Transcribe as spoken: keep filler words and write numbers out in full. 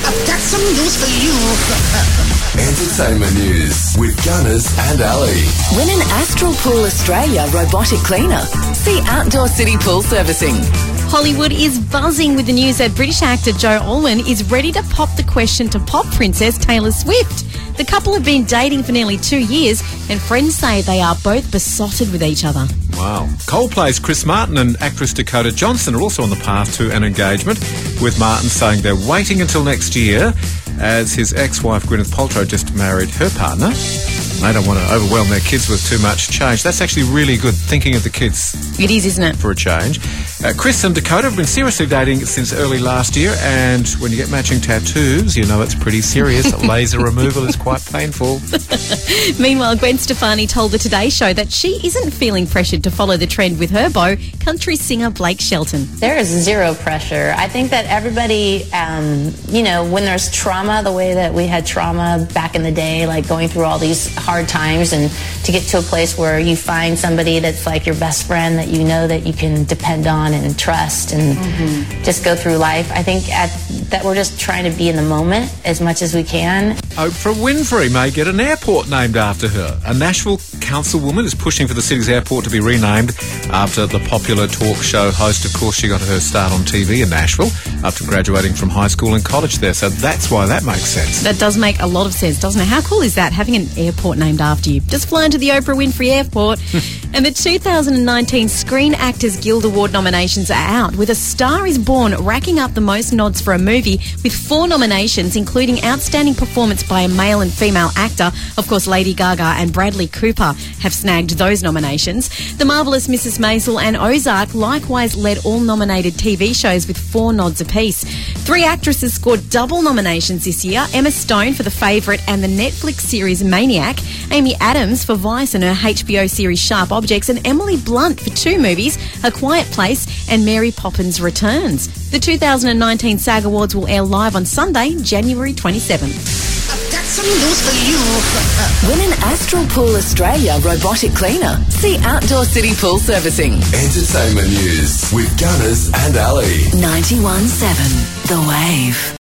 I've got some news for you. Entertainment news with Gunners and Ali. Win an Astral Pool Australia robotic cleaner. See Outdoor City Pool Servicing. Hollywood is buzzing with the news that British actor Joe Alwyn is ready to pop the question to pop princess Taylor Swift. The couple have been dating for nearly two years and friends say they are both besotted with each other. Wow. Coldplay's Chris Martin and actress Dakota Johnson are also on the path to an engagement, with Martin saying they're waiting until next year as his ex-wife Gwyneth Paltrow just married her partner. They don't want to overwhelm their kids with too much change. That's actually really good, thinking of the kids. It is, isn't it? For a change. Uh, Chris and Dakota have been seriously dating since early last year, and when you get matching tattoos, you know it's pretty serious. Laser removal is quite painful. Meanwhile, Gwen Stefani told the Today Show that she isn't feeling pressured to follow the trend with her beau, country singer Blake Shelton. There is zero pressure. I think that everybody, um, you know, when there's trauma, the way that we had trauma back in the day, like going through all these hard times, and to get to a place where you find somebody that's like your best friend that you know that you can depend on and trust and mm-hmm. just go through life. I think at, that we're just trying to be in the moment as much as we can. Oprah Winfrey may get an airport named after her. A Nashville councilwoman is pushing for the city's airport to be renamed after the popular talk show host. Of course, she got her start on T V in Nashville after graduating from high school and college there, so that's why that makes sense. That does make a lot of sense, doesn't it? How cool is that, having an airport named after you? Just fly into the Oprah Winfrey Airport. And the two thousand nineteen Screen Actors Guild Award nominations are out, with A Star is Born racking up the most nods for a movie with four nominations, including Outstanding Performance by a Male and Female Actor. Of course, Lady Gaga and Bradley Cooper have snagged those nominations. The Marvellous Missus Maisel and Ozark likewise led all nominated T V shows with four nods apiece. Three actresses scored double nominations this year: Emma Stone for The Favourite and the Netflix series Maniac, Amy Adams for Vice and her H B O series Sharp Objects, and Emily Blunt for two movies, A Quiet Place and Mary Poppins Returns. The two thousand nineteen SAG Awards will air live on Sunday, January twenty-seventh. I've got some news for you. Win an Astral Pool Australia robotic cleaner. See Outdoor City Pool Servicing. Entertainment news with Gunners and Ali. ninety-one point seven The Wave.